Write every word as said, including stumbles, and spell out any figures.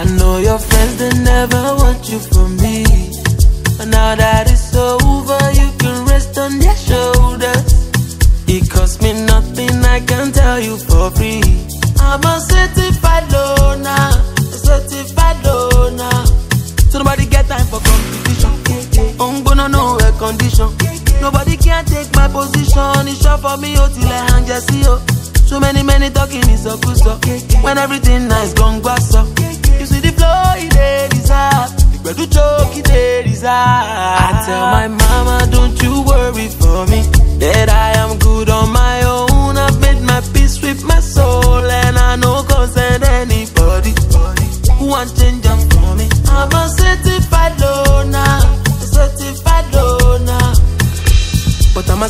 know your friends, they never want you for me. But now that it's over, you can rest on their shoulders. It costs me nothing, I can tell you for free. I'm a certified loner, a certified loner. So nobody get time for competition. I'm gonna know a condition. Nobody can take my position. It's short for me, oh, till I hang just see, oh. So many, many talking is so good, so when everything nice, gone grass up. You see the flow, it they desire. You do choke, it they desire. I tell my mama, don't you worry for me.